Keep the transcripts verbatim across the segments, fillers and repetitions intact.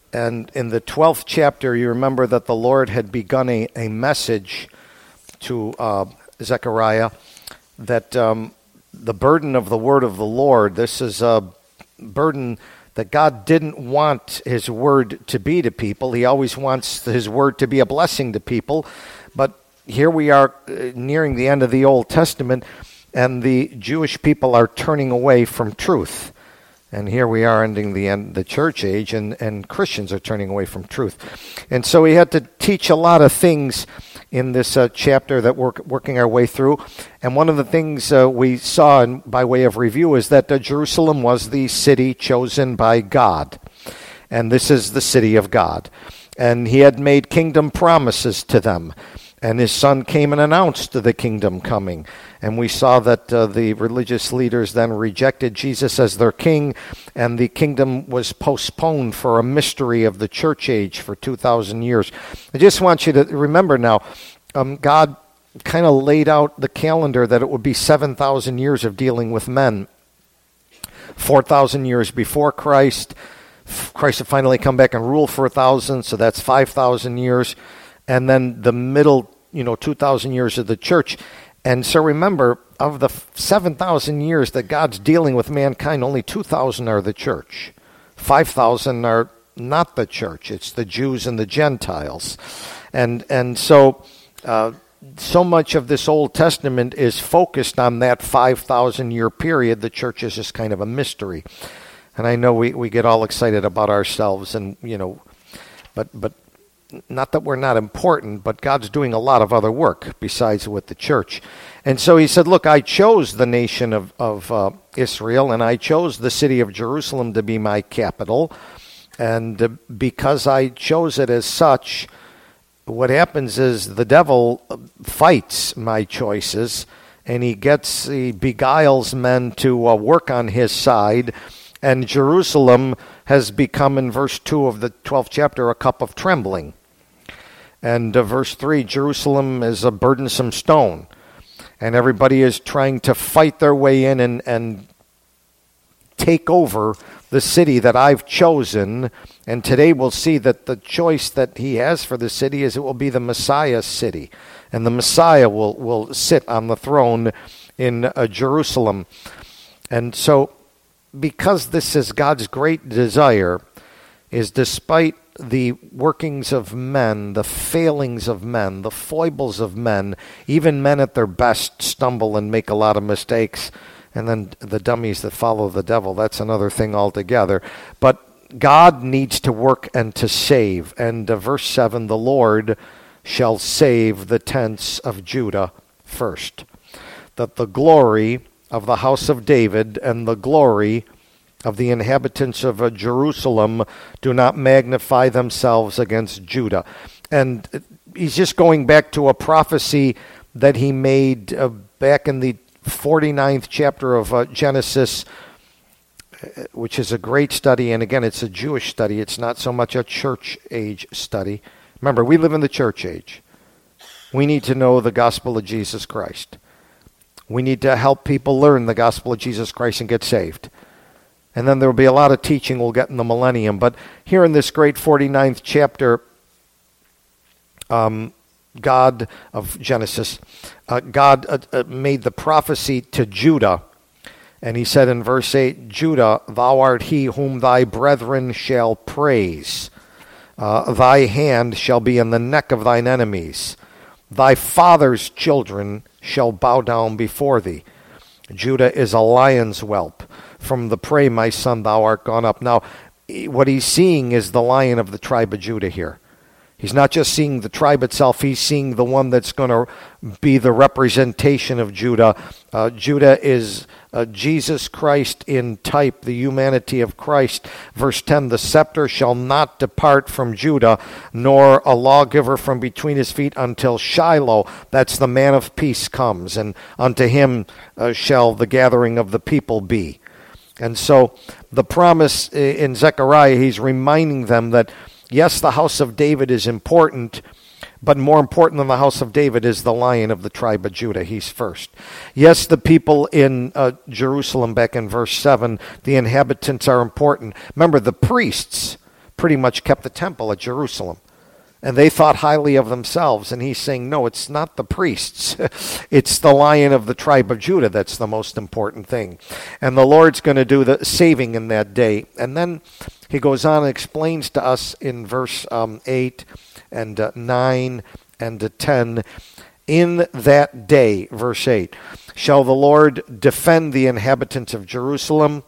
And in the twelfth chapter, you remember that the Lord had begun a, a message to uh, Zechariah that um, the burden of the word of the Lord, this is a burden that God didn't want his word to be to people. He always wants his word to be a blessing to people. But here we are uh, nearing the end of the Old Testament, and the Jewish people are turning away from truth. And here we are ending the end the church age, and, and Christians are turning away from truth. And so we had to teach a lot of things in this uh, chapter that we're working our way through. And one of the things uh, we saw in, by way of review is that uh, Jerusalem was the city chosen by God. And this is the city of God. And he had made kingdom promises to them. And his son came and announced the kingdom coming. And we saw that uh, the religious leaders then rejected Jesus as their king, and the kingdom was postponed for a mystery of the church age for two thousand years. I just want you to remember now, um, God kind of laid out the calendar that it would be seven thousand years of dealing with men. four thousand years before Christ. Christ would finally come back and rule for a thousand, so that's five thousand years. And then the middle, you know, two thousand years of the church. And so remember, of the seven thousand years that God's dealing with mankind, only two thousand are the church. five thousand are not the church. It's the Jews and the Gentiles. And and so uh, so much of this Old Testament is focused on that five thousand year period. The church is just kind of a mystery. And I know we, we get all excited about ourselves, and, you know, but but not that we're not important, but God's doing a lot of other work besides with the church. And so he said, look, I chose the nation of, of uh, Israel, and I chose the city of Jerusalem to be my capital. And uh, because I chose it as such, what happens is the devil fights my choices, and he gets, he beguiles men to uh, work on his side. And Jerusalem has become, in verse two of the twelfth chapter, a cup of trembling. And uh, verse three, Jerusalem is a burdensome stone. And everybody is trying to fight their way in and, and take over the city that I've chosen. And today we'll see that the choice that he has for the city is it will be the Messiah's city. And the Messiah will, will sit on the throne in uh, Jerusalem. And so, because this is God's great desire, is despite the workings of men, the failings of men, the foibles of men, even men at their best stumble and make a lot of mistakes, and then the dummies that follow the devil, that's another thing altogether. But God needs to work and to save. And uh, verse seven, the Lord shall save the tents of Judah first, that the glory of the house of David and the glory of the inhabitants of uh, Jerusalem do not magnify themselves against Judah. And he's just going back to a prophecy that he made uh, back in the forty-ninth chapter of uh, Genesis, which is a great study. And again, it's a Jewish study. It's not so much a church age study. Remember, we live in the church age. We need to know the gospel of Jesus Christ. We need to help people learn the gospel of Jesus Christ and get saved. And then there will be a lot of teaching we'll get in the millennium. But here in this great forty-ninth chapter, um, God of Genesis, uh, God uh, uh, made the prophecy to Judah. And he said in verse eight, Judah, thou art he whom thy brethren shall praise. Uh, thy hand shall be in the neck of thine enemies. Thy father's children shall bow down before thee. Judah is a lion's whelp. From the prey, my son, thou art gone up. Now, what he's seeing is the lion of the tribe of Judah here. He's not just seeing the tribe itself. He's seeing the one that's going to be the representation of Judah. Uh, Judah is uh, Jesus Christ in type, the humanity of Christ. Verse ten, the scepter shall not depart from Judah, nor a lawgiver from between his feet until Shiloh, that's the man of peace, comes. And unto him uh, shall the gathering of the people be. And so the promise in Zechariah, he's reminding them that, yes, the house of David is important, but more important than the house of David is the Lion of the tribe of Judah. He's first. Yes, the people in uh, Jerusalem, back in verse seven, the inhabitants are important. Remember, the priests, pretty much kept the temple at Jerusalem. And they thought highly of themselves. And he's saying, no, it's not the priests. It's the Lion of the tribe of Judah that's the most important thing. And the Lord's going to do the saving in that day. And then he goes on and explains to us in verse um, eight and uh, nine and uh, ten, in that day, verse eight, shall the Lord defend the inhabitants of Jerusalem,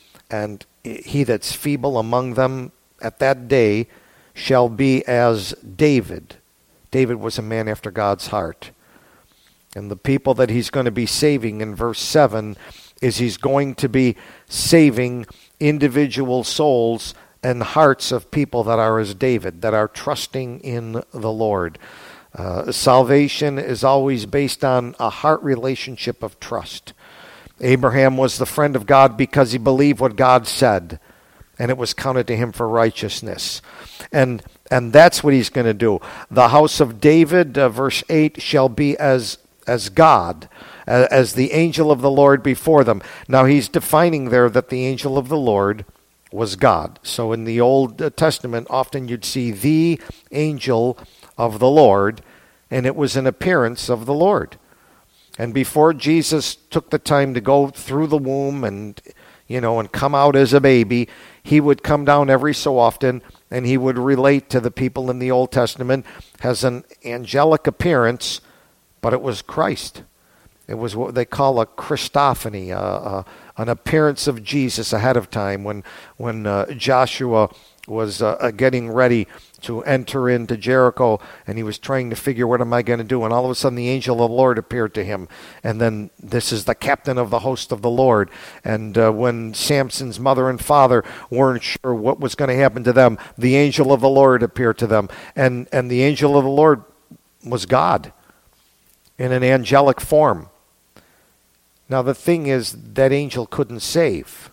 and he that's feeble among them at that day shall be as David. David was a man after God's heart. And the people that he's going to be saving in verse seven is he's going to be saving individual souls and hearts of people that are as David, that are trusting in the Lord. Uh, salvation is always based on a heart relationship of trust. Abraham was the friend of God because he believed what God said, and it was counted to him for righteousness. And and that's what he's going to do. The house of David, uh, verse eight, shall be as as God, uh, as the angel of the Lord before them. Now he's defining there that the angel of the Lord was God. So in the Old Testament, often you'd see the angel of the Lord, and it was an appearance of the Lord. And before Jesus took the time to go through the womb and, you know, and come out as a baby, he would come down every so often, and he would relate to the people in the Old Testament as an angelic appearance, but it was Christ. It was what they call a Christophany, uh, uh, an appearance of Jesus ahead of time when when uh, Joshua was uh, getting ready to enter into Jericho, and he was trying to figure, what am I going to do? And all of a sudden the angel of the Lord appeared to him. And then this is the captain of the host of the Lord. And uh, when Samson's mother and father weren't sure what was going to happen to them, the angel of the Lord appeared to them. And, and the angel of the Lord was God in an angelic form. Now the thing is, that angel couldn't save.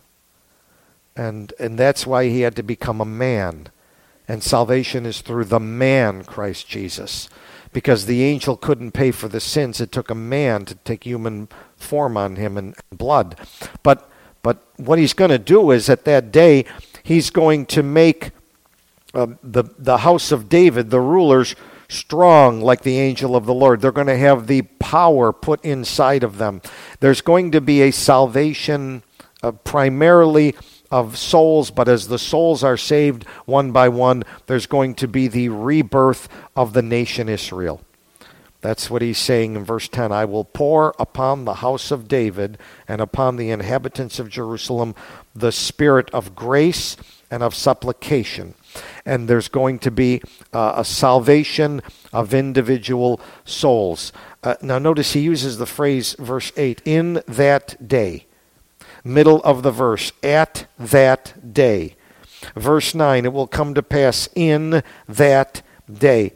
And and that's why he had to become a man. And salvation is through the man, Christ Jesus. Because the angel couldn't pay for the sins. It took a man to take human form on him and blood. But but what he's going to do is, at that day, he's going to make uh, the, the house of David, the rulers, strong like the angel of the Lord. They're going to have the power put inside of them. There's going to be a salvation uh, primarily of souls, but as the souls are saved one by one, there's going to be the rebirth of the nation Israel. That's what he's saying in verse ten. I will pour upon the house of David and upon the inhabitants of Jerusalem the spirit of grace and of supplication. And there's going to be uh, a salvation of individual souls. Uh, now notice he uses the phrase, verse eight, in that day. Middle of the verse, at that day. Verse nine, it will come to pass in that day.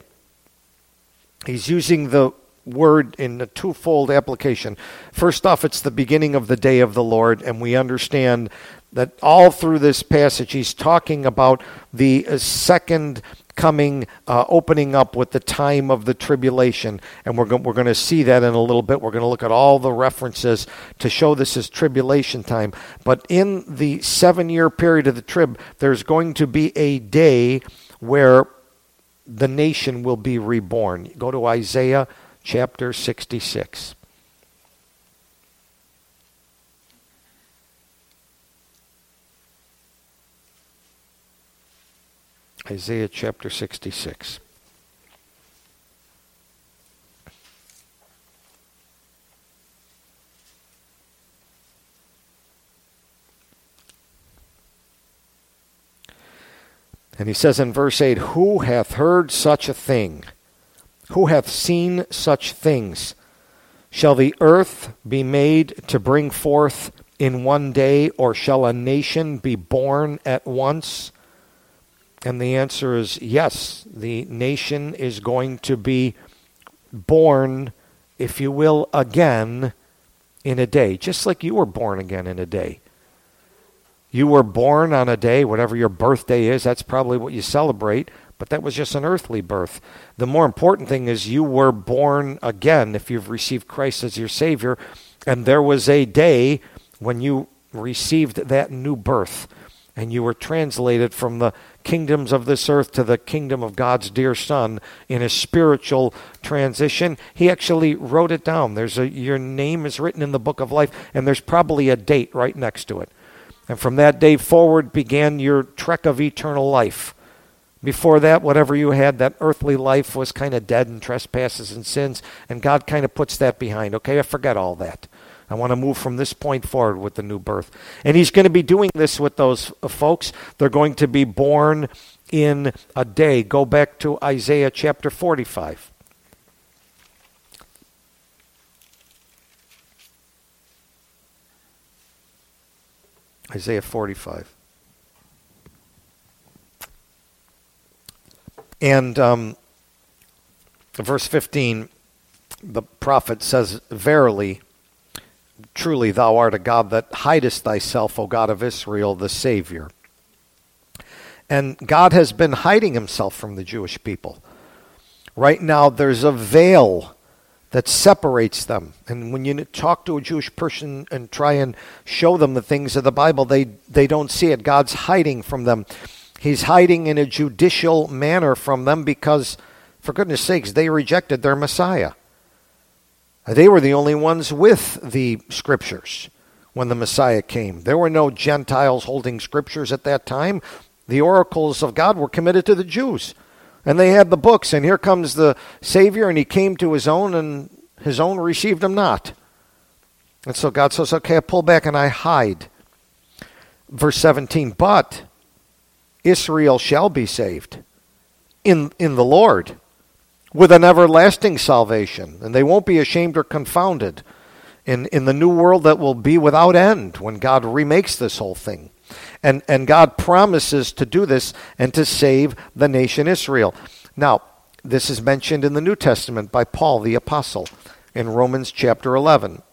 He's using the word in a twofold application. First off, it's the beginning of the day of the Lord, and we understand that all through this passage he's talking about the uh, second coming, uh, opening up with the time of the tribulation. And we're, go- we're going to see that in a little bit. We're going to look at all the references to show this is tribulation time. But in the seven-year period of the trib, there's going to be a day where the nation will be reborn. Go to Isaiah chapter sixty-six. Isaiah chapter sixty-six. And he says in verse eight, who hath heard such a thing? Who hath seen such things? Shall the earth be made to bring forth in one day, or shall a nation be born at once? And the answer is yes. The nation is going to be born, if you will, again in a day, just like you were born again in a day. You were born on a day, whatever your birthday is, that's probably what you celebrate, but that was just an earthly birth. The more important thing is you were born again if you've received Christ as your Savior, and there was a day when you received that new birth. and you were translated from the kingdoms of this earth to the kingdom of God's dear Son in a spiritual transition. He actually wrote it down. There's a your name is written in the book of life, and there's probably a date right next to it. And from that day forward began your trek of eternal life. Before that, whatever you had, that earthly life was kind of dead in trespasses and sins, and God kind of puts that behind. Okay, I forget all that. I want to move from this point forward with the new birth. And he's going to be doing this with those folks. They're going to be born in a day. Go back to Isaiah chapter forty-five. Isaiah forty-five. And um, verse fifteen, the prophet says, "Verily, truly thou art a God that hidest thyself, O God of Israel, the Savior." And God has been hiding himself from the Jewish people. Right now there's a veil that separates them. And when you talk to a Jewish person and try and show them the things of the Bible, they, they don't see it. God's hiding from them. He's hiding in a judicial manner from them because, for goodness sakes, they rejected their Messiah. They were the only ones with the scriptures when the Messiah came. There were no Gentiles holding scriptures at that time. The oracles of God were committed to the Jews. And they had the books. And here comes the Savior, and he came to his own, and his own received him not. And so God says, okay, I pull back and I hide. Verse seventeen, but Israel shall be saved in, in the Lord, with an everlasting salvation, and they won't be ashamed or confounded in, in the new world that will be without end when God remakes this whole thing. And, and God promises to do this and to save the nation Israel. Now, this is mentioned in the New Testament by Paul the Apostle in Romans chapter eleven.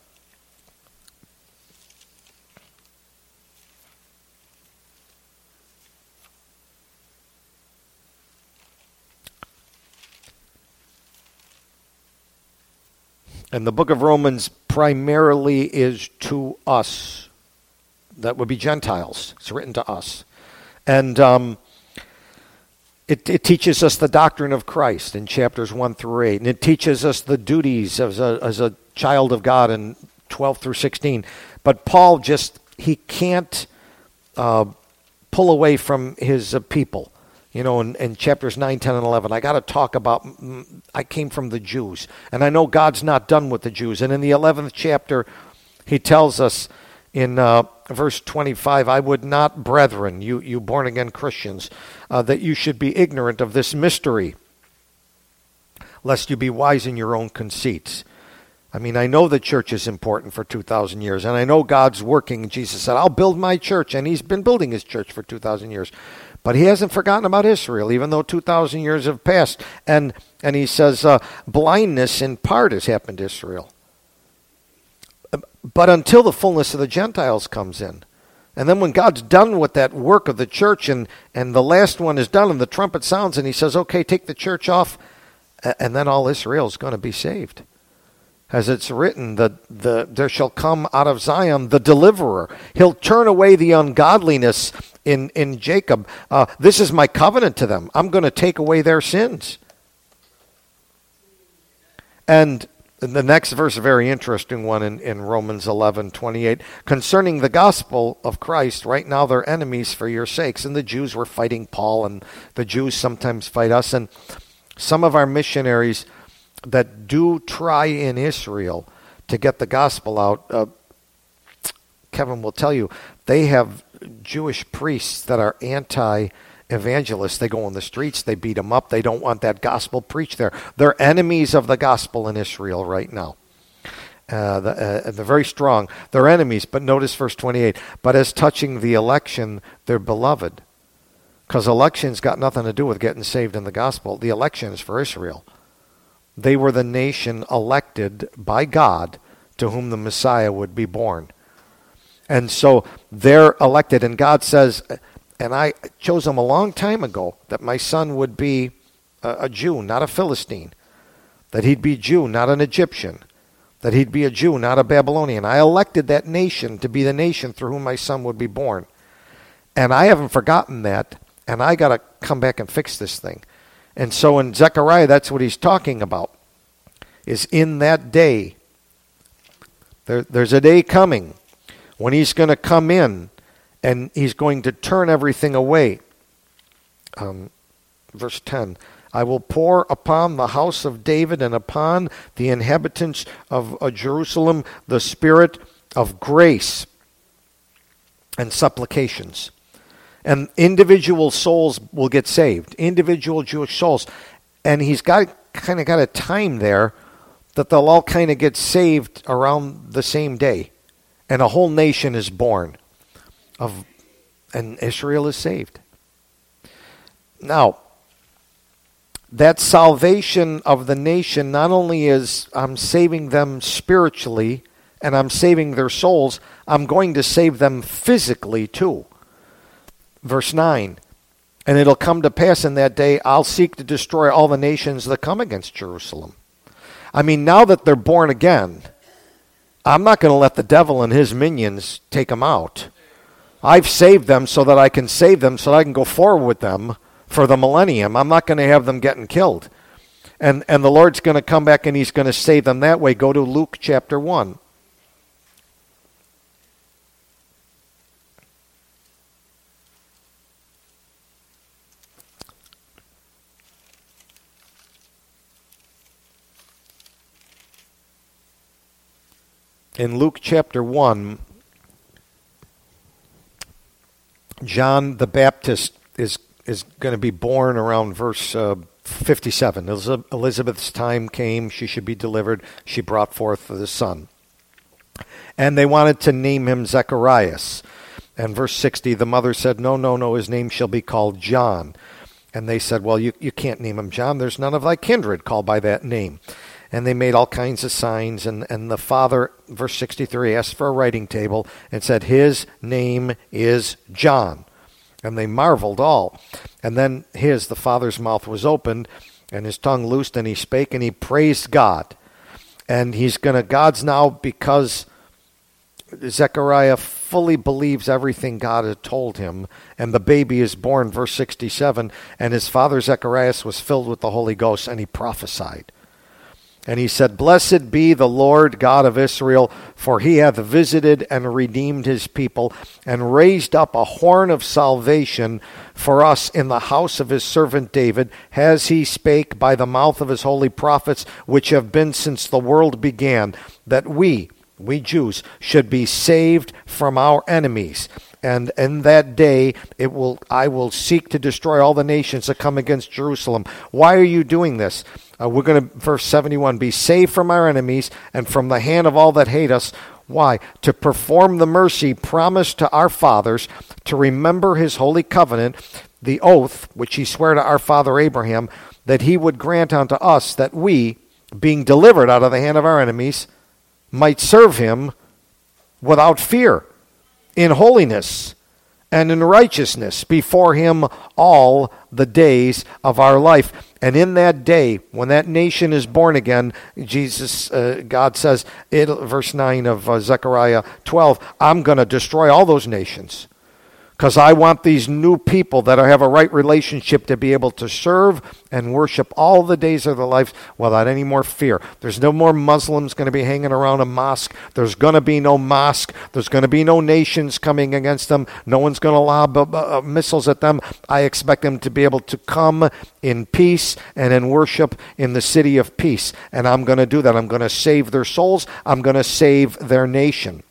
And the book of Romans primarily is to us. That would be Gentiles. It's written to us. And um, it, it teaches us the doctrine of Christ in chapters one through eight. And it teaches us the duties as a, as a child of God in twelve through sixteen. But Paul just, he can't uh, pull away from his uh, people. You know, in, in chapters nine, ten, and eleven, I got to talk about, I came from the Jews. And I know God's not done with the Jews. And in the eleventh chapter, he tells us in uh, verse twenty-five, I would not, brethren, you, you born-again Christians, uh, that you should be ignorant of this mystery, lest you be wise in your own conceits. I mean, I know the church is important for two thousand years, and I know God's working. Jesus said, I'll build my church, and he's been building his church for two thousand years. But he hasn't forgotten about Israel, even though two thousand years have passed. And and he says, uh, blindness in part has happened to Israel. But until the fullness of the Gentiles comes in. And then when God's done with that work of the church, and, and the last one is done, and the trumpet sounds, and he says, okay, take the church off, and then all Israel is going to be saved. As it's written, the, the, there shall come out of Zion the deliverer. He'll turn away the ungodliness in, in Jacob. Uh, this is my covenant to them. I'm going to take away their sins. And the next verse, a very interesting one in, in Romans eleven twenty-eight. Concerning the gospel of Christ, right now they're enemies for your sakes. And the Jews were fighting Paul, and the Jews sometimes fight us. And some of our missionaries that do try in Israel to get the gospel out, uh, Kevin will tell you, they have Jewish priests that are anti-evangelists. They go on the streets, they beat them up, they don't want that gospel preached there. They're enemies of the gospel in Israel right now. Uh, the, uh, they're very strong. They're enemies, but notice verse twenty-eight. But as touching the election, they're beloved. Because election's got nothing to do with getting saved in the gospel. The election is for Israel. They were the nation elected by God to whom the Messiah would be born. And so they're elected, and God says, and I chose them a long time ago, that my son would be a, a Jew, not a Philistine. That he'd be Jew, not an Egyptian. That he'd be a Jew, not a Babylonian. I elected that nation to be the nation through whom my son would be born. And I haven't forgotten that, and I got to come back and fix this thing. And so in Zechariah, that's what he's talking about, is in that day. There, there's a day coming when he's going to come in, and he's going to turn everything away. Um, verse ten, I will pour upon the house of David and upon the inhabitants of uh, Jerusalem the spirit of grace and supplications. And individual souls will get saved, individual Jewish souls. And he's got kind of got a time there that they'll all kind of get saved around the same day. And a whole nation is born, of, and Israel is saved. Now, that salvation of the nation not only is I'm saving them spiritually and I'm saving their souls, I'm going to save them physically too. Verse nine, and it'll come to pass in that day, I'll seek to destroy all the nations that come against Jerusalem. I mean, now that they're born again, I'm not going to let the devil and his minions take them out. I've saved them so that I can save them, so that I can go forward with them for the millennium. I'm not going to have them getting killed. And, and the Lord's going to come back and he's going to save them that way. Go to Luke chapter one. In Luke chapter one, John the Baptist is is going to be born around verse uh, fifty-seven. Elizabeth's time came, she should be delivered. She brought forth the son. And they wanted to name him Zacharias. And verse sixty, the mother said, no, no, no, his name shall be called John. And they said, well, you, you can't name him John. There's none of thy kindred called by that name. And they made all kinds of signs. And, and the father, verse sixty-three, asked for a writing table and said, his name is John. And they marveled all. And then his, the father's mouth was opened, and his tongue loosed, and he spake, and he praised God. And he's going to, God's now, because Zechariah fully believes everything God had told him, and the baby is born, verse sixty-seven, and his father Zacharias was filled with the Holy Ghost, and he prophesied. And he said, blessed be the Lord God of Israel, for he hath visited and redeemed his people, and raised up a horn of salvation for us in the house of his servant David, as he spake by the mouth of his holy prophets, which have been since the world began, that we, we Jews, should be saved from our enemies. And in that day, it will I will seek to destroy all the nations that come against Jerusalem. Why are you doing this? Uh, we're going to, verse seventy-one, be saved from our enemies and from the hand of all that hate us. Why? To perform the mercy promised to our fathers, to remember his holy covenant, the oath which he sware to our father Abraham, that he would grant unto us that we, being delivered out of the hand of our enemies, might serve him without fear, in holiness and in righteousness before him all the days of our life. And in that day, when that nation is born again, Jesus, uh, God says, it, verse nine of uh, Zechariah twelve, I'm going to destroy all those nations. Because I want these new people that have a right relationship to be able to serve and worship all the days of their life without any more fear. There's no more Muslims going to be hanging around a mosque. There's going to be no mosque. There's going to be no nations coming against them. No one's going to lob uh, uh, missiles at them. I expect them to be able to come in peace and in worship in the city of peace. And I'm going to do that. I'm going to save their souls. I'm going to save their nation.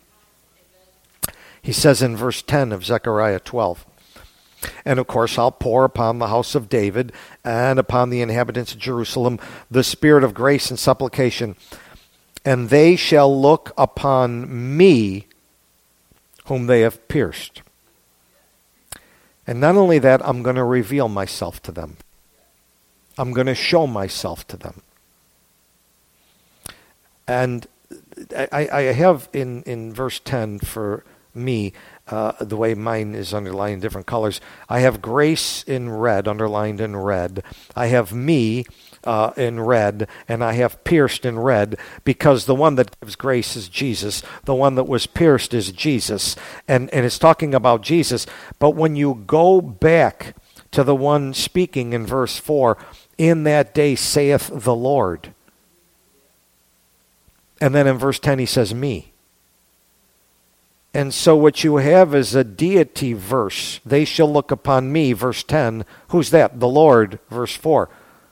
He says in verse ten of Zechariah twelve, and of course I'll pour upon the house of David and upon the inhabitants of Jerusalem the spirit of grace and supplication, and they shall look upon me whom they have pierced. And not only that, I'm going to reveal myself to them. I'm going to show myself to them. And I, I have in, in verse ten for me, uh, the way mine is underlined in different colors. I have grace in red, underlined in red. I have me uh, in red, and I have pierced in red, because the one that gives grace is Jesus. The one that was pierced is Jesus. And, and it's talking about Jesus. But when you go back to the one speaking in verse four, in that day saith the Lord. And then in verse ten he says me. And so what you have is a deity verse. They shall look upon me, verse ten. Who's that? The Lord, verse four.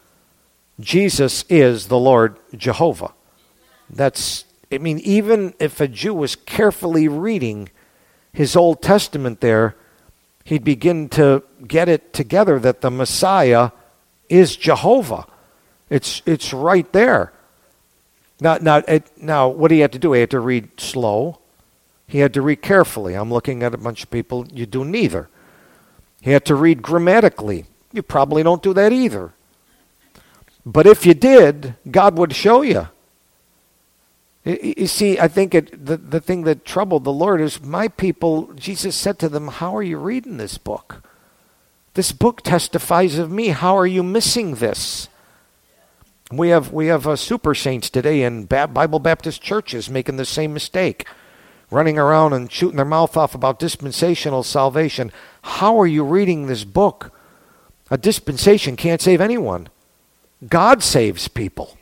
Jesus is the Lord Jehovah. That's, I mean, even if a Jew was carefully reading his Old Testament there, he'd begin to get it together that the Messiah is Jehovah. It's it's right there. Now, now, it, now, what do you have to do? He had to read slow. He had to read carefully. I'm looking at a bunch of people. You do neither. He had to read grammatically. You probably don't do that either. But if you did, God would show you. You see, I think it, the, the thing that troubled the Lord is my people, Jesus said to them, how are you reading this book? This book testifies of me. How are you missing this? We have we have uh, super saints today in ba- Bible Baptist churches making the same mistake, running around and shooting their mouth off about dispensational salvation. How are you reading this book? A dispensation can't save anyone. God saves people.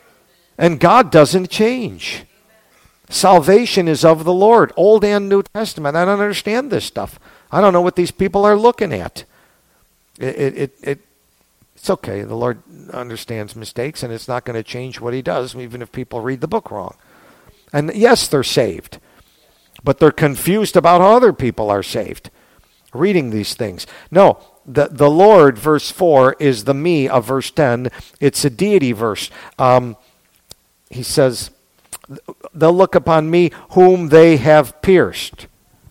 And God doesn't change. Salvation is of the Lord, Old and New Testament. I don't understand this stuff. I don't know what these people are looking at. It, it, it, it It's okay. The Lord understands mistakes, and it's not going to change what he does, even if people read the book wrong. And yes, they're saved, but they're confused about how other people are saved, reading these things. No, the, the Lord, verse four, is the me of verse ten. It's a deity verse. Um, he says, they'll look upon me whom they have pierced.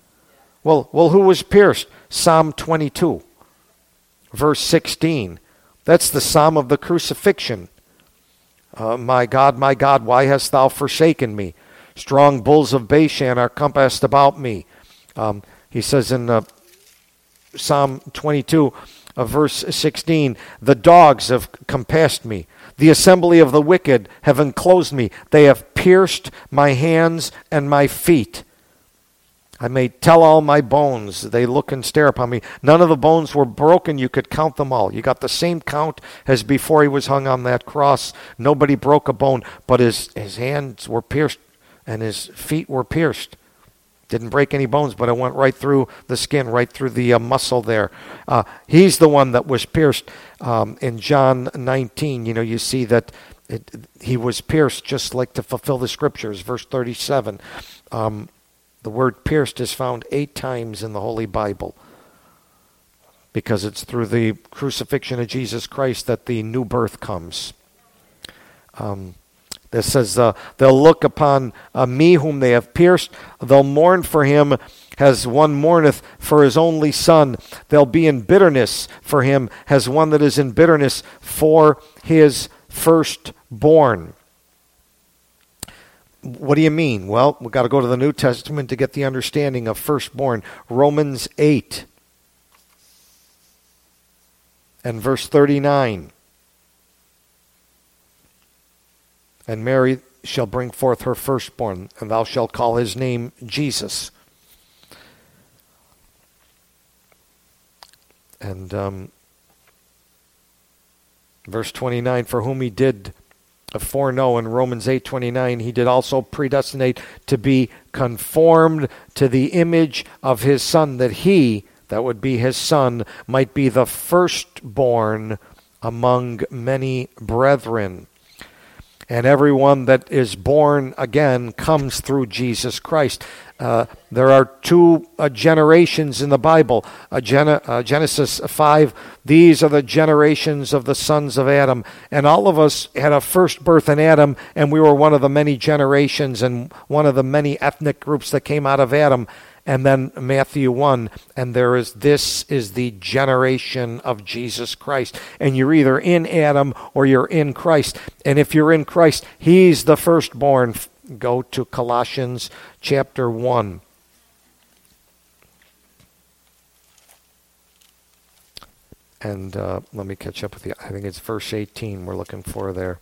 Well, well, who was pierced? Psalm twenty-two, verse sixteen. That's the psalm of the crucifixion. Uh, my God, my God, why hast thou forsaken me? Strong bulls of Bashan are compassed about me. Um, he says in uh, Psalm twenty-two, uh, verse sixteen, the dogs have compassed me. The assembly of the wicked have enclosed me. They have pierced my hands and my feet. I may tell all my bones. They look and stare upon me. None of the bones were broken. You could count them all. You got the same count as before he was hung on that cross. Nobody broke a bone, but his, his hands were pierced and his feet were pierced. Didn't break any bones, but it went right through the skin, right through the uh, muscle there. Uh, he's the one that was pierced. Um, in John nineteen, you know, you see that it, he was pierced just like to fulfill the scriptures. Verse thirty-seven. Um, The word pierced is found eight times in the Holy Bible because it's through the crucifixion of Jesus Christ that the new birth comes. Um, this says, uh, they'll look upon uh, me whom they have pierced. They'll mourn for him as one mourneth for his only son. They'll be in bitterness for him as one that is in bitterness for his firstborn. What do you mean? Well, we've got to go to the New Testament to get the understanding of firstborn. Romans eight and verse thirty-nine. And Mary shall bring forth her firstborn, and thou shalt call his name Jesus. And um, verse twenty-nine, for whom he did foreknow, in Romans eight twenty-nine, he did also predestinate to be conformed to the image of his Son, that he, that would be his Son, might be the firstborn among many brethren. And everyone that is born again comes through Jesus Christ. Uh, there are two uh, generations in the Bible. Uh, Gen- uh, Genesis five, these are the generations of the sons of Adam. And all of us had a first birth in Adam, and we were one of the many generations and one of the many ethnic groups that came out of Adam. And then Matthew one, and there is, this is the generation of Jesus Christ. And you're either in Adam or you're in Christ. And if you're in Christ, he's the firstborn. Go to Colossians chapter one. And uh, let me catch up with you. I think it's verse eighteen we're looking for there.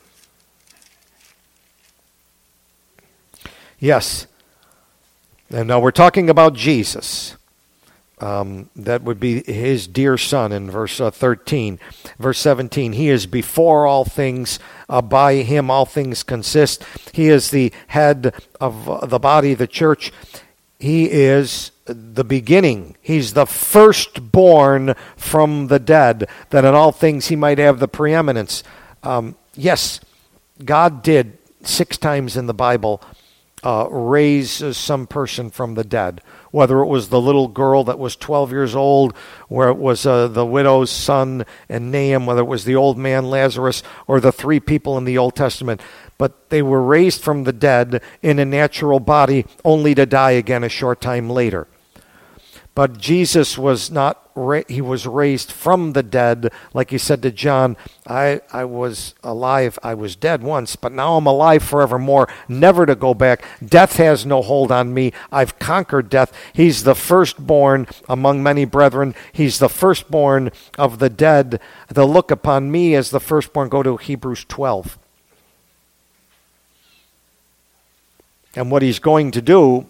Yes. And now we're talking about Jesus. Um, that would be his dear son in verse uh, thirteen. Verse seventeen, he is before all things. Uh, by him all things consist. He is the head of uh, the body, the church. He is the beginning. He's the firstborn from the dead, that in all things he might have the preeminence. Um, yes, God did six times in the Bible uh, raise some person from the dead. Whether it was the little girl that was twelve years old, where it was uh, the widow's son and Nahum, whether it was the old man Lazarus, or the three people in the Old Testament. But they were raised from the dead in a natural body, only to die again a short time later. But Jesus was not, ra- he was raised from the dead, like he said to John, I, I was alive, I was dead once, but now I'm alive forevermore, never to go back. Death has no hold on me. I've conquered death. He's the firstborn among many brethren. He's the firstborn of the dead. They'll look upon me as the firstborn. Go to Hebrews twelve. And what he's going to do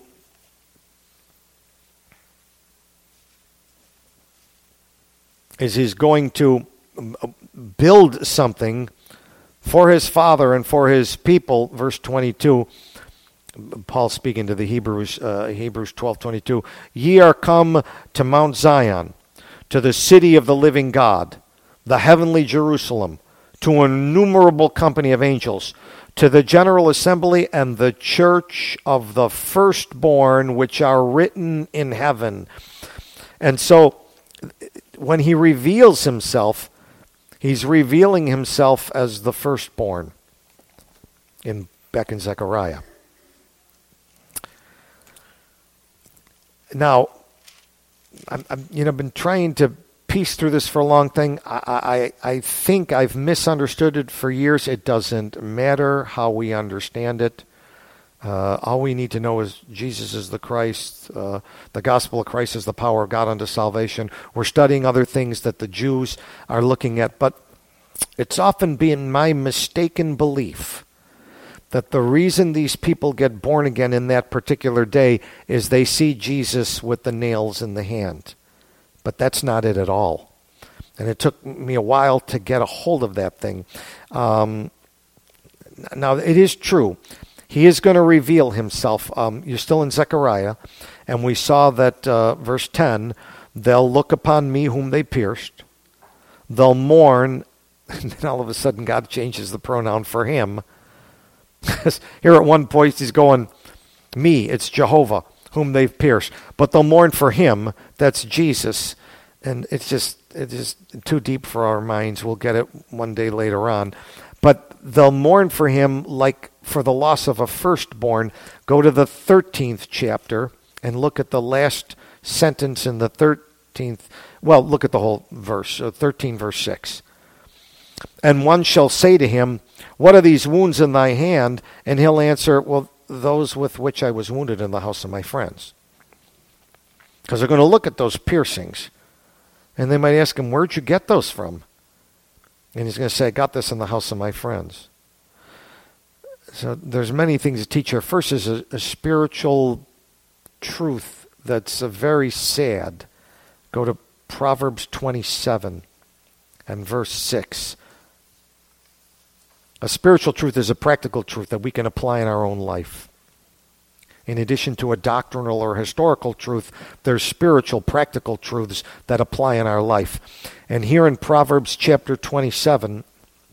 is he's going to build something for his Father and for his people. Verse twenty-two, Paul speaking to the Hebrews, uh, Hebrews twelve twenty-two. Ye are come to Mount Zion, to the city of the living God, the heavenly Jerusalem, to an innumerable company of angels, to the general assembly and the church of the firstborn which are written in heaven. And so when he reveals himself, he's revealing himself as the firstborn in back in Zechariah. Now, I'm, I'm you know been trying to piece through this for a long thing. I, I I think I've misunderstood it for years. It doesn't matter how we understand it. Uh, all we need to know is Jesus is the Christ. Uh, the gospel of Christ is the power of God unto salvation. We're studying other things that the Jews are looking at, but it's often been my mistaken belief that the reason these people get born again in that particular day is they see Jesus with the nails in the hand. But that's not it at all. And it took me a while to get a hold of that thing. Um, now, it is true. He is going to reveal himself. Um, you're still in Zechariah, and we saw that uh, verse ten, they'll look upon me whom they pierced. They'll mourn, and then all of a sudden God changes the pronoun for him. Here at one point he's going, me, it's Jehovah, whom they've pierced. But they'll mourn for him, that's Jesus. And it's just it's just too deep for our minds. We'll get it one day later on. But they'll mourn for him like for the loss of a firstborn. Go to the thirteenth chapter and look at the last sentence in the thirteenth. Well, look at the whole verse, uh, thirteen verse six. And one shall say to him, what are these wounds in thy hand? And he'll answer, well, those with which I was wounded in the house of my friends. Because they're going to look at those piercings. And they might ask him, where'd you get those from? And he's going to say, I got this in the house of my friends. So there's many things to teach here. First is a, a spiritual truth that's uh, very sad. Go to Proverbs twenty-seven and verse six. A spiritual truth is a practical truth that we can apply in our own life. In addition to a doctrinal or historical truth, there's spiritual, practical truths that apply in our life. And here in Proverbs chapter twenty-seven,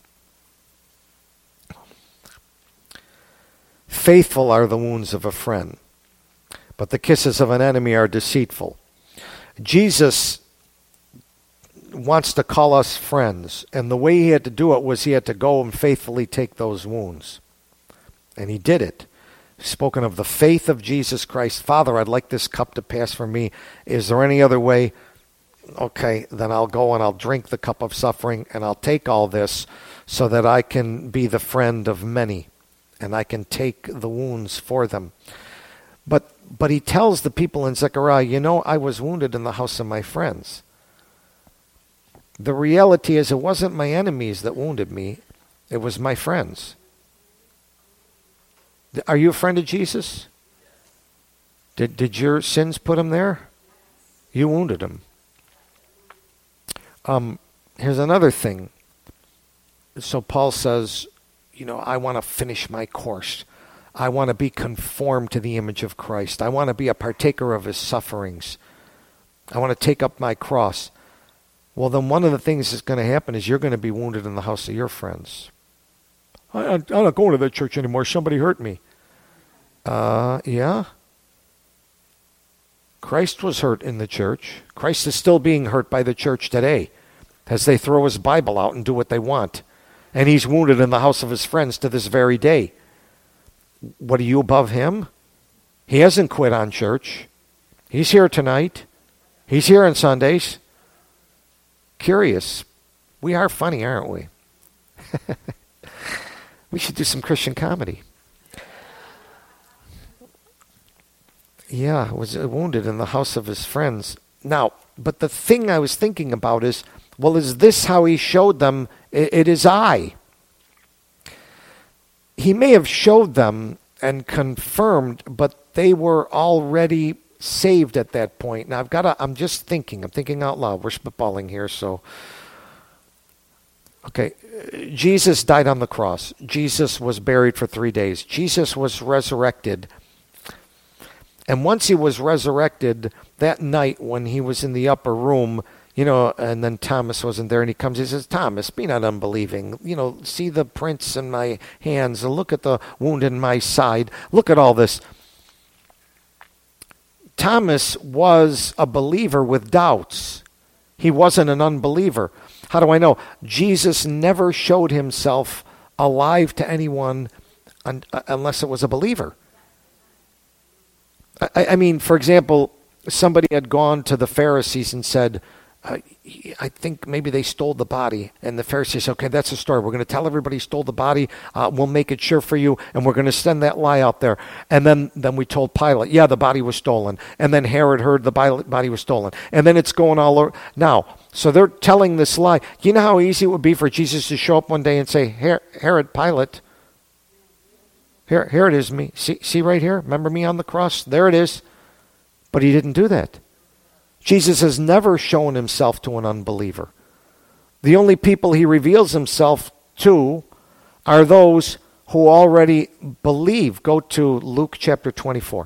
faithful are the wounds of a friend, but the kisses of an enemy are deceitful. Jesus wants to call us friends, and the way he had to do it was he had to go and faithfully take those wounds. And he did it. Spoken of the faith of Jesus Christ. Father, I'd like this cup to pass from me. Is there any other way? Okay, then I'll go and I'll drink the cup of suffering, and I'll take all this so that I can be the friend of many, and I can take the wounds for them. But but he tells the people in Zechariah, you know, I was wounded in the house of my friends. the reality is it wasn't my enemies that wounded me. It was my friends. Are you a friend of Jesus? Did, did your sins put him there? You wounded him. Um, here's another thing. So Paul says, you know, I want to finish my course. I want to be conformed to the image of Christ. I want to be a partaker of his sufferings. I want to take up my cross. Well, then one of the things that's going to happen is you're going to be wounded in the house of your friends. I, I'm not going to that church anymore. Somebody hurt me. Uh, yeah. Christ was hurt in the church. Christ is still being hurt by the church today as they throw his Bible out and do what they want. And he's wounded in the house of his friends to this very day. What are you above him? He hasn't quit on church. He's here tonight. He's here on Sundays. Curious. We are funny, aren't we? We should do some Christian comedy. Yeah, was wounded in the house of his friends. Now, but the thing I was thinking about is, well, is this how he showed them, it, it is I? He may have showed them and confirmed, but they were already saved at that point. Now, I've got to, I'm just thinking, I'm thinking out loud. We're spitballing here, so. Okay, Jesus died on the cross. Jesus was buried for three days. Jesus was resurrected. And once he was resurrected, that night when he was in the upper room, you know, and then Thomas wasn't there, and he comes, he says, Thomas, be not unbelieving. You know, see the prints in my hands, and look at the wound in my side. Look at all this. Thomas was a believer with doubts. He wasn't an unbeliever. How do I know? Jesus never showed himself alive to anyone un- unless it was a believer. I, I mean, for example, somebody had gone to the Pharisees and said, uh, I think maybe they stole the body. And the Pharisees said, okay, that's a story. We're going to tell everybody stole the body. Uh, we'll make it sure for you. And we're going to send that lie out there. And then, then we told Pilate, yeah, the body was stolen. And then Herod heard the body was stolen. And then it's going all over. Now, so they're telling this lie. You know how easy it would be for Jesus to show up one day and say, Her- Herod, Pilate, here, here it is me. See, see right here? Remember me on the cross? There it is. But he didn't do that. Jesus has never shown himself to an unbeliever. The only people he reveals himself to are those who already believe. Go to Luke chapter twenty-four.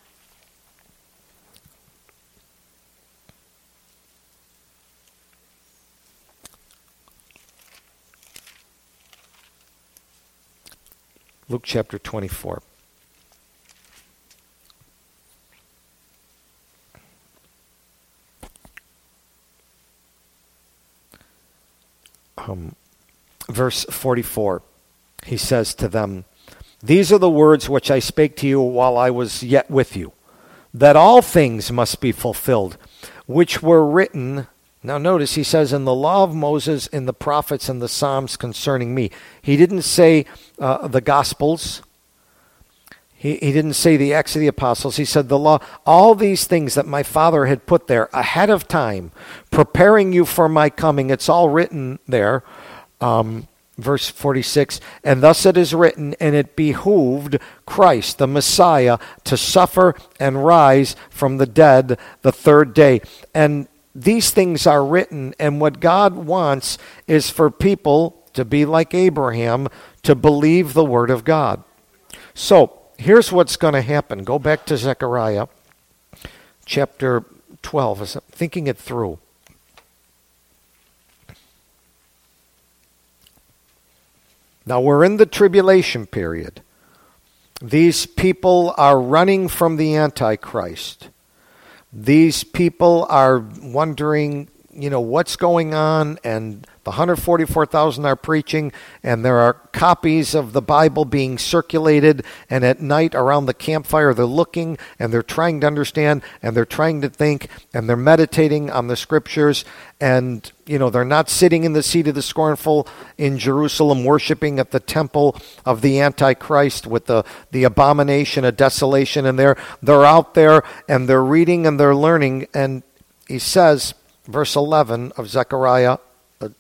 Luke chapter twenty-four. Um, verse forty-four, he says to them, these are the words which I spake to you while I was yet with you, that all things must be fulfilled, which were written. Now notice he says in the law of Moses, in the prophets, and the Psalms concerning me. He didn't say uh, the Gospels. He, he didn't say the Acts of the Apostles. He said the law, all these things that my Father had put there ahead of time, preparing you for my coming. It's all written there. Um, verse forty-six, and thus it is written, and it behooved Christ, the Messiah, to suffer and rise from the dead the third day. And these things are written, and what God wants is for people to be like Abraham, to believe the word of God. So, here's what's going to happen. Go back to Zechariah chapter twelve. As I'm thinking it through. Now we're in the tribulation period. These people are running from the Antichrist. These people are wondering, you know, what's going on, and the one hundred forty-four thousand are preaching, and there are copies of the Bible being circulated, and at night around the campfire they're looking, and they're trying to understand, and they're trying to think, and they're meditating on the scriptures, and, you know, they're not sitting in the seat of the scornful in Jerusalem worshiping at the temple of the Antichrist with the, the abomination of desolation, and they're, they're out there, and they're reading, and they're learning, and he says, verse eleven of Zechariah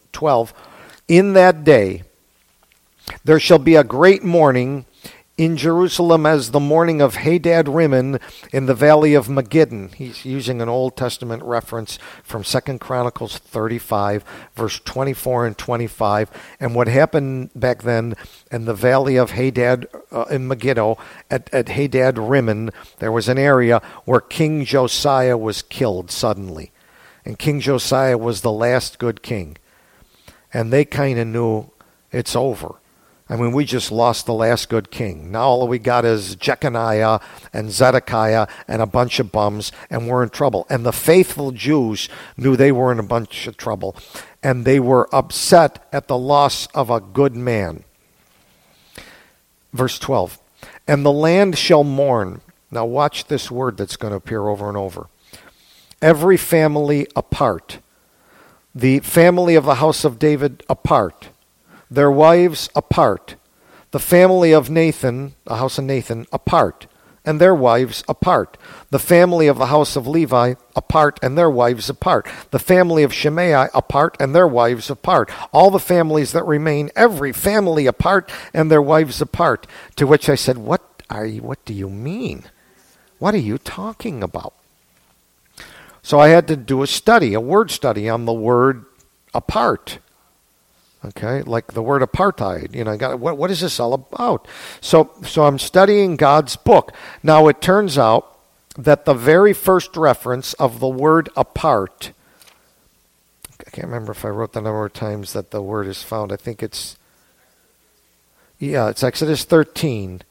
twelve, in that day there shall be a great mourning in Jerusalem as the mourning of Hadad Rimmon in the valley of Megiddon. He's using an Old Testament reference from Second Chronicles thirty-five, verse twenty-four and twenty-five. And what happened back then in the valley of Hadad, uh, in Megiddo, at, at Hadad Rimmon, there was an area where King Josiah was killed suddenly. And King Josiah was the last good king. And they kind of knew it's over. I mean, we just lost the last good king. Now all we got is Jeconiah and Zedekiah and a bunch of bums, and we're in trouble. And the faithful Jews knew they were in a bunch of trouble, and they were upset at the loss of a good man. Verse twelve, and the land shall mourn. Now watch this word that's going to appear over and over. Every family apart. The family of the house of David apart. Their wives apart. The family of Nathan, the house of Nathan, apart, and their wives apart. The family of the house of Levi apart, and their wives apart. The family of Shimei apart, and their wives apart. All the families that remain, every family apart, and their wives apart. To which I said, what are you, what do you mean? What are you talking about? So I had to do a study, a word study on the word apart. Okay, like the word apartheid. You know, I got what what is this all about? So so I'm studying God's book. Now it turns out that the very first reference of the word apart, I can't remember if I wrote the number of times that the word is found. I think it's yeah, it's Exodus thirteen.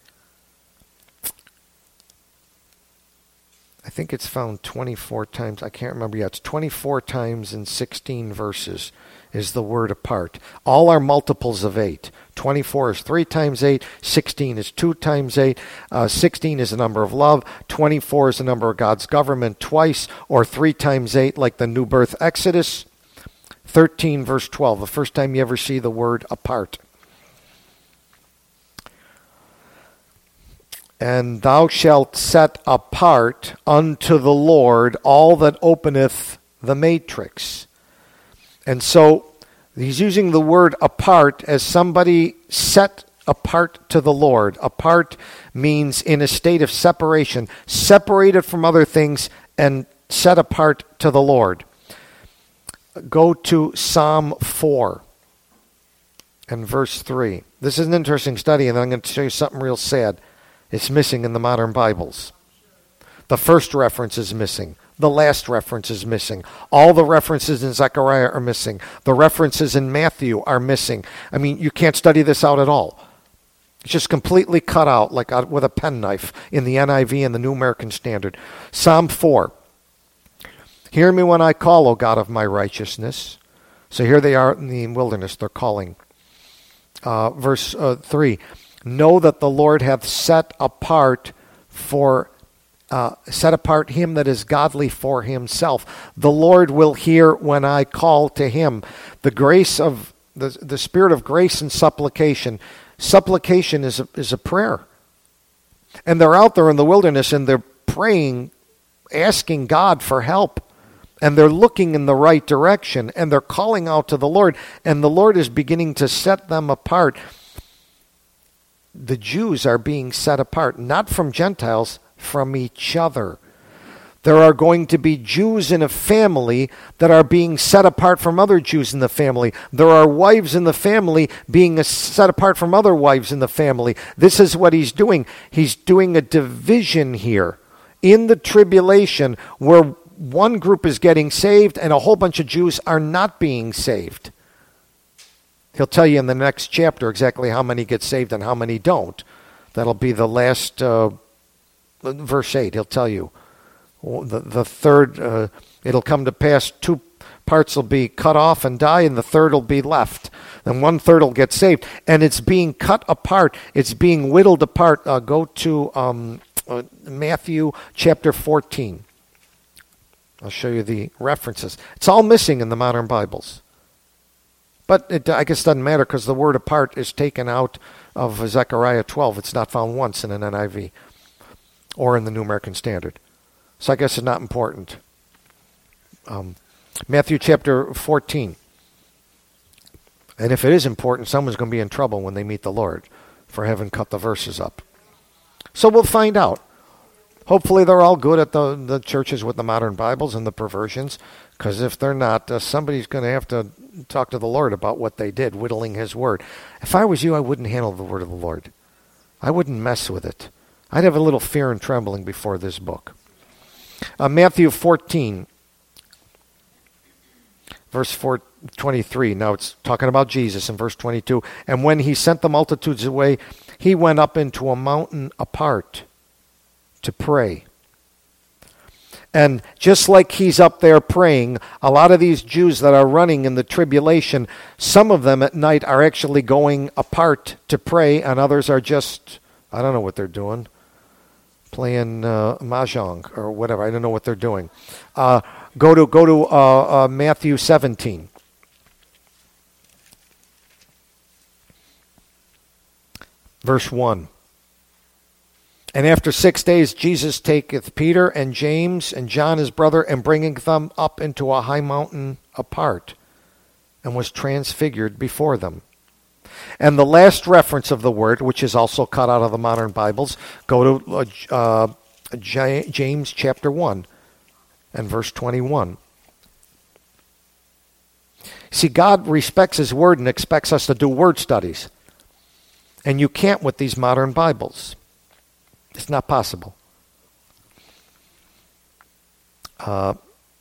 I think it's found twenty-four times. I can't remember. Yeah, it's twenty-four times in sixteen verses is the word apart. All are multiples of eight. twenty-four is three times eight. sixteen is two times eight. Uh, sixteen is the number of love. twenty-four is the number of God's government twice, or three times eight, like the New Birth Exodus. thirteen, verse twelve, the first time you ever see the word apart. And thou shalt set apart unto the Lord all that openeth the matrix. And so he's using the word apart as somebody set apart to the Lord. Apart means in a state of separation, separated from other things and set apart to the Lord. Go to Psalm four and verse three. This is an interesting study, and I'm going to show you something real sad. It's missing in the modern Bibles. The first reference is missing. The last reference is missing. All the references in Zechariah are missing. The references in Matthew are missing. I mean, you can't study this out at all. It's just completely cut out like with a penknife in the N I V and the New American Standard. Psalm four. Hear me when I call, O God of my righteousness. So here they are in the wilderness. They're calling. Uh, verse uh, three. Know that the Lord hath set apart for uh, set apart him that is godly for himself. The Lord will hear when I call to him. The grace of the the spirit of grace and supplication. Supplication is a, is a prayer, and they're out there in the wilderness and they're praying, asking God for help, and they're looking in the right direction and they're calling out to the Lord, and the Lord is beginning to set them apart. The Jews are being set apart, not from Gentiles, from each other. There are going to be Jews in a family that are being set apart from other Jews in the family. There are wives in the family being set apart from other wives in the family. This is what he's doing. He's doing a division here in the tribulation where one group is getting saved and a whole bunch of Jews are not being saved. He'll tell you in the next chapter exactly how many get saved and how many don't. That'll be the last, uh, verse eight, he'll tell you. The, the third, uh, it'll come to pass, two parts will be cut off and die, and the third will be left. And one third will get saved. And it's being cut apart. It's being whittled apart. Uh, go to um, uh, Matthew chapter fourteen. I'll show you the references. It's all missing in the modern Bibles. But it, I guess it doesn't matter because the word apart is taken out of Zechariah twelve. It's not found once in an N I V or in the New American Standard. So I guess it's not important. Um, Matthew chapter fourteen. And if it is important, someone's going to be in trouble when they meet the Lord for having cut the verses up. So we'll find out. Hopefully they're all good at the, the churches with the modern Bibles and the perversions, because if they're not, uh, somebody's going to have to talk to the Lord about what they did, whittling his word. If I was you, I wouldn't handle the word of the Lord. I wouldn't mess with it. I'd have a little fear and trembling before this book. Uh, Matthew fourteen, verse four, twenty-three. Now it's talking about Jesus in verse twenty-two. And when he sent the multitudes away, he went up into a mountain apart to pray. And just like he's up there praying, a lot of these Jews that are running in the tribulation, some of them at night are actually going apart to pray, and others are just, I don't know what they're doing, playing uh, mahjong or whatever. I don't know what they're doing. Uh, go to go to uh, uh, Matthew seventeen. Verse one. And after six days Jesus taketh Peter and James and John his brother, and bringing them up into a high mountain apart, and was transfigured before them. And the last reference of the word, which is also cut out of the modern Bibles, go to uh, uh, James chapter one and verse twenty-one. See, God respects his word and expects us to do word studies. And you can't with these modern Bibles. It's not possible. Uh,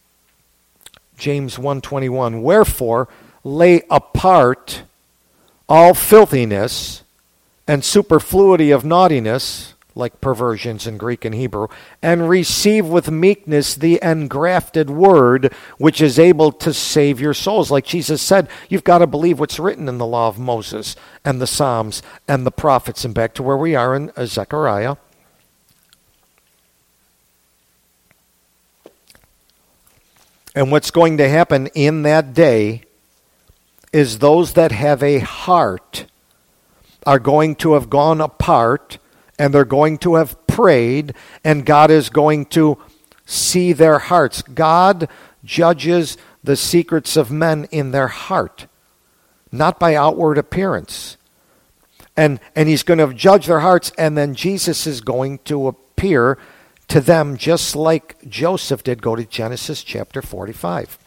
James one twenty-one, wherefore lay apart all filthiness and superfluity of naughtiness, like perversions in Greek and Hebrew, and receive with meekness the engrafted word, which is able to save your souls. Like Jesus said, you've got to believe what's written in the law of Moses and the Psalms and the prophets. And back to where we are in uh, Zechariah. And what's going to happen in that day is those that have a heart are going to have gone apart, and they're going to have prayed, and God is going to see their hearts. God judges the secrets of men in their heart, not by outward appearance. And, and he's going to judge their hearts, and then Jesus is going to appear to them just like Joseph did. Go to Genesis chapter forty-five.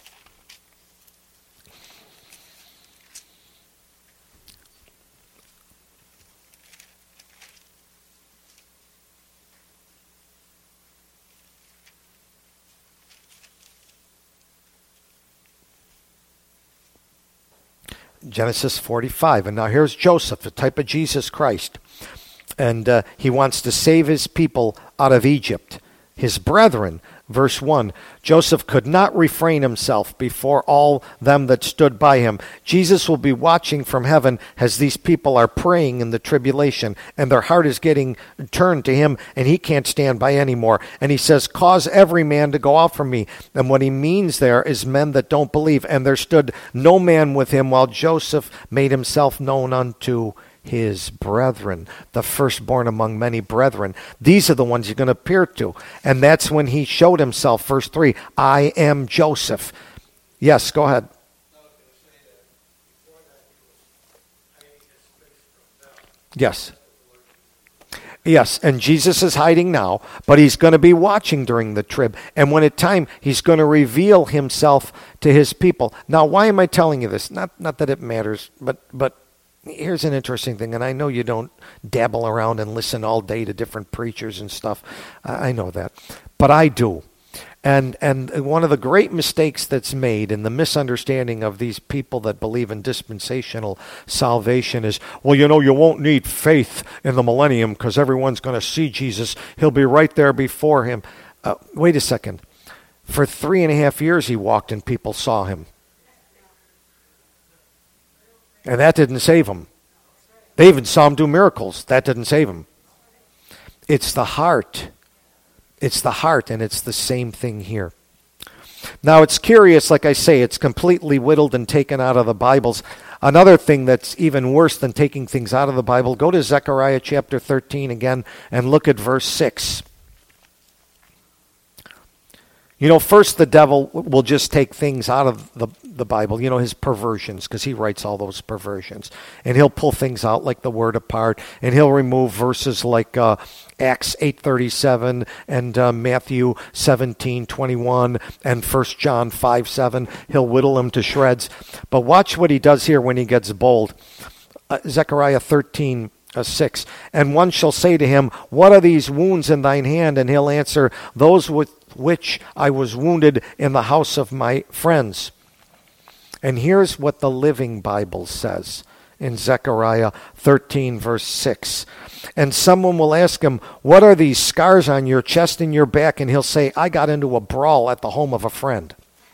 Genesis forty-five. And now here's Joseph, a type of Jesus Christ. And uh, he wants to save his people out of Egypt. His brethren, verse one, Joseph could not refrain himself before all them that stood by him. Jesus will be watching from heaven as these people are praying in the tribulation, and their heart is getting turned to him, and he can't stand by anymore. And he says, cause every man to go out from me. And what he means there is men that don't believe. And there stood no man with him, while Joseph made himself known unto his brethren, the firstborn among many brethren. These are the ones you're going to appear to. And that's when he showed himself, verse three, I am Joseph. Yes, go ahead. Yes. Yes, and Jesus is hiding now, but he's going to be watching during the trib. And when it's time, he's going to reveal himself to his people. Now, why am I telling you this? Not not that it matters, but but here's an interesting thing, and I know you don't dabble around and listen all day to different preachers and stuff. I know that. But I do. And and one of the great mistakes that's made in the misunderstanding of these people that believe in dispensational salvation is, well, you know, you won't need faith in the millennium because everyone's going to see Jesus. He'll be right there before him. Uh, wait a second. For three and a half years he walked and people saw him. And that didn't save him. They even saw him do miracles. That didn't save him. It's the heart. It's the heart, and it's the same thing here. Now, it's curious, like I say, it's completely whittled and taken out of the Bibles. Another thing that's even worse than taking things out of the Bible, go to Zechariah chapter thirteen again and look at verse six. You know, first the devil will just take things out of the, the Bible, you know, his perversions, because he writes all those perversions. And he'll pull things out like the word apart, and he'll remove verses like uh, Acts eight thirty-seven and uh, Matthew seventeen twenty-one and First John five seven. He'll whittle them to shreds. But watch what he does here when he gets bold. Uh, Zechariah thirteen Uh, six. And one shall say to him, what are these wounds in thine hand? And he'll answer, those with which I was wounded in the house of my friends. And here's what the Living Bible says in Zechariah thirteen, verse six. And someone will ask him, what are these scars on your chest and your back? And he'll say, I got into a brawl at the home of a friend.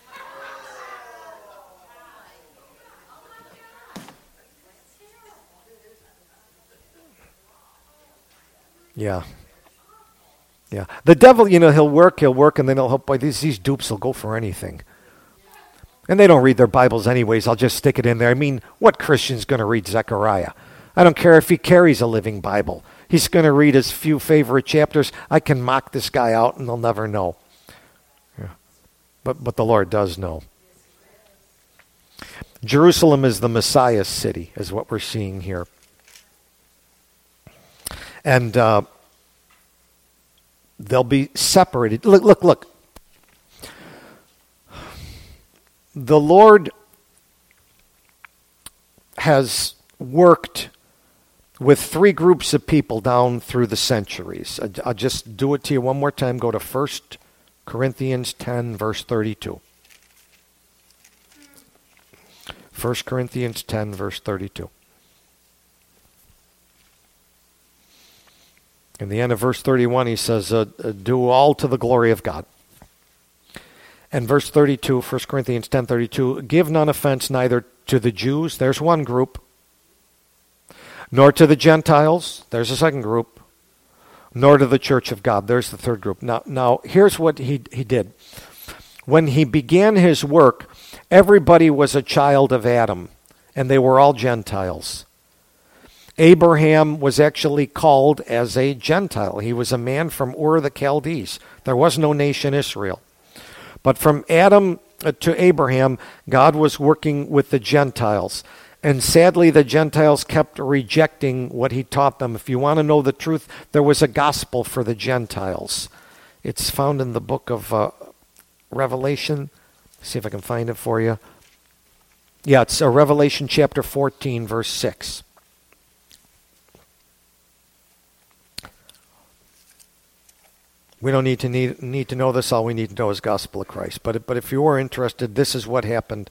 Yeah. Yeah. The devil, you know, he'll work, he'll work, and then he'll hope, boy, these, these dupes will go for anything. And they don't read their Bibles anyways. I'll just stick it in there. I mean, what Christian's going to read Zechariah? I don't care if he carries a Living Bible. He's going to read his few favorite chapters. I can mock this guy out, and they'll never know. Yeah. But, but the Lord does know. Jerusalem is the Messiah's city, is what we're seeing here. And uh, they'll be separated. Look, look, look. The Lord has worked with three groups of people down through the centuries. I'll just do it to you one more time. Go to First Corinthians ten, verse thirty-two. First Corinthians ten, verse thirty-two. In the end of verse thirty-one, he says, uh, do all to the glory of God. And verse thirty-two, First Corinthians ten thirty-two, give none offense neither to the Jews, there's one group, nor to the Gentiles, there's a second group, nor to the church of God, there's the third group. Now, now here's what he, he did. When he began his work, everybody was a child of Adam, and they were all Gentiles. Abraham was actually called as a Gentile. He was a man from Ur of the Chaldees. There was no nation Israel. But from Adam to Abraham, God was working with the Gentiles. And sadly, the Gentiles kept rejecting what he taught them. If you want to know the truth, there was a gospel for the Gentiles. It's found in the book of uh, Revelation. See if I can find it for you. Yeah, it's uh, Revelation chapter fourteen, verse six. We don't need to need, need to know this. All we need to know is gospel of Christ. But, but if you are interested, this is what happened.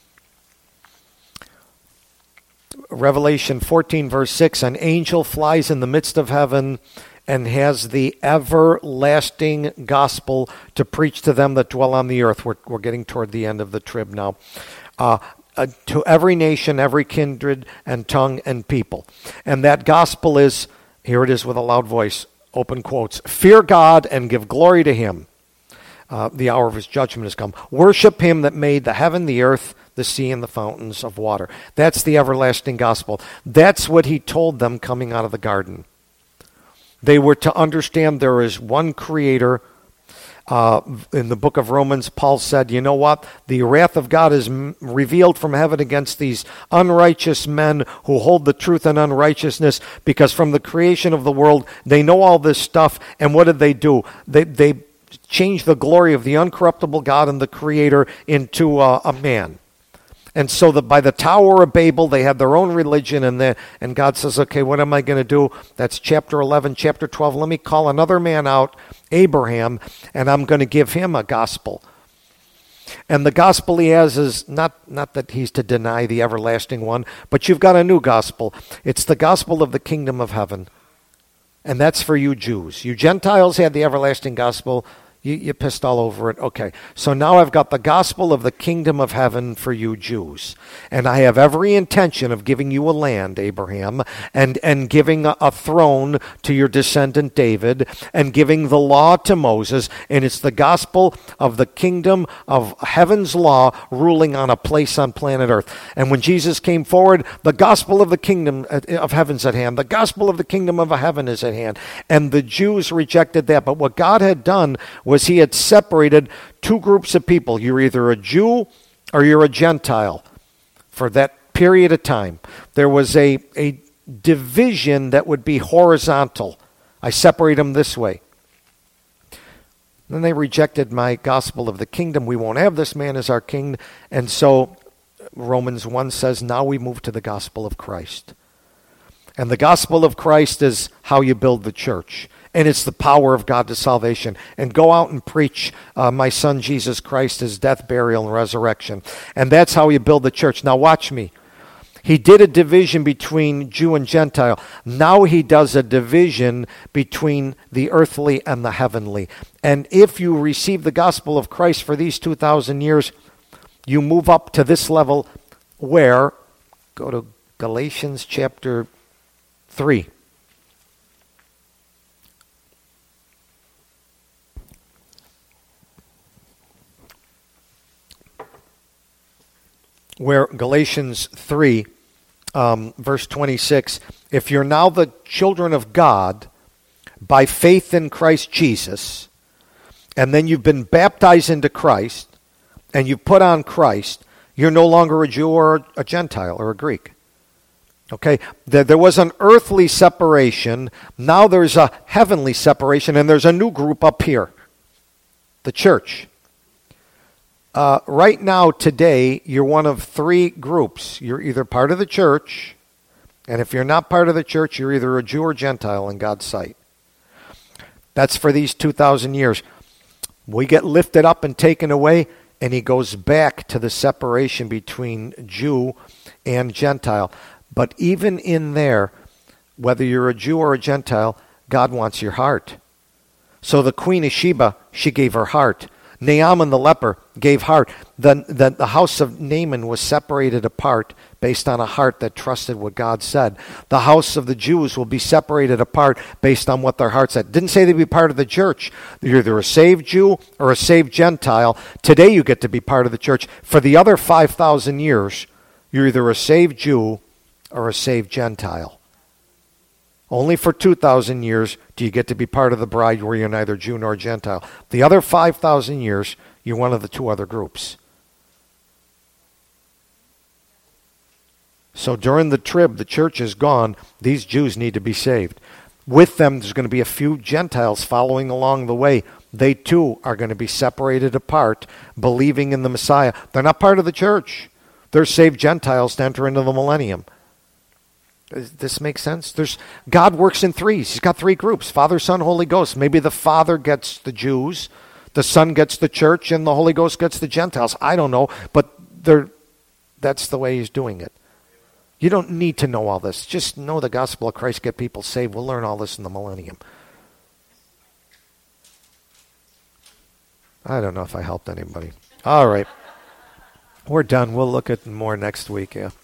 Revelation fourteen, verse six, an angel flies in the midst of heaven and has the everlasting gospel to preach to them that dwell on the earth. We're, we're getting toward the end of the trib now. Uh, uh, to every nation, every kindred and tongue and people. And that gospel is, here it is with a loud voice, open quotes, fear God and give glory to him. Uh, the hour of his judgment has come. Worship him that made the heaven, the earth, the sea, and the fountains of water. That's the everlasting gospel. That's what he told them coming out of the garden. They were to understand there is one creator. Uh, in the book of Romans, Paul said, you know what? The wrath of God is m- revealed from heaven against these unrighteous men who hold the truth in unrighteousness, because from the creation of the world, they know all this stuff. And what did they do? They they changed the glory of the uncorruptible God and the Creator into uh, a man. And so that by the Tower of Babel, they had their own religion, and the, and God says, okay, what am I going to do? That's chapter eleven, chapter twelve. Let me call another man out, Abraham, and I'm going to give him a gospel. And the gospel he has is not, not that he's to deny the everlasting one, but you've got a new gospel. It's the gospel of the kingdom of heaven. And that's for you Jews. You Gentiles had the everlasting gospel. You, you pissed all over it. Okay, so now I've got the gospel of the kingdom of heaven for you Jews. And I have every intention of giving you a land, Abraham, and, and giving a, a throne to your descendant David, and giving the law to Moses. And it's the gospel of the kingdom of heaven's law ruling on a place on planet earth. And when Jesus came forward, the gospel of the kingdom of heaven's at hand. The gospel of the kingdom of heaven is at hand. And the Jews rejected that. But what God had done was he had separated two groups of people. You're either a Jew or you're a Gentile for that period of time. There was a, a division that would be horizontal. I separate them this way. Then they rejected my gospel of the kingdom. We won't have this man as our king. And so Romans one says, now we move to the gospel of Christ. And the gospel of Christ is how you build the church. And it's the power of God to salvation. And go out and preach uh, my son Jesus Christ, his death, burial, and resurrection. And that's how you build the church. Now watch me. He did a division between Jew and Gentile. Now he does a division between the earthly and the heavenly. And if you receive the gospel of Christ for these two thousand years, you move up to this level where, go to Galatians chapter three. Where Galatians three, um, verse twenty-six, if you're now the children of God by faith in Christ Jesus, and then you've been baptized into Christ, and you put on Christ, you're no longer a Jew or a Gentile or a Greek. Okay, there, there was an earthly separation. Now there's a heavenly separation, and there's a new group up here, the church. Uh, right now, today, you're one of three groups. You're either part of the church, and if you're not part of the church, you're either a Jew or Gentile in God's sight. That's for these two thousand years. We get lifted up and taken away, and he goes back to the separation between Jew and Gentile. But even in there, whether you're a Jew or a Gentile, God wants your heart. So the Queen of Sheba, she gave her heart. Naaman the leper gave heart. The, the, the house of Naaman was separated apart based on a heart that trusted what God said. The house of the Jews will be separated apart based on what their heart said. Didn't say they'd be part of the church. You're either a saved Jew or a saved Gentile. Today you get to be part of the church. For the other five thousand years, you're either a saved Jew or a saved Gentile. Only for two thousand years do you get to be part of the bride where you're neither Jew nor Gentile. The other five thousand years, you're one of the two other groups. So during the trib, the church is gone. These Jews need to be saved. With them, there's going to be a few Gentiles following along the way. They too are going to be separated apart, believing in the Messiah. They're not part of the church. They're saved Gentiles to enter into the millennium. Does this make sense? There's God works in threes. He's got three groups: Father, Son, Holy Ghost. Maybe the Father gets the Jews, the Son gets the church, and the Holy Ghost gets the Gentiles. I don't know, but they're, that's the way he's doing it. You don't need to know all this. Just know the gospel of Christ, get people saved. We'll learn all this in the millennium. I don't know if I helped anybody. All right. We're done. We'll look at more next week, yeah.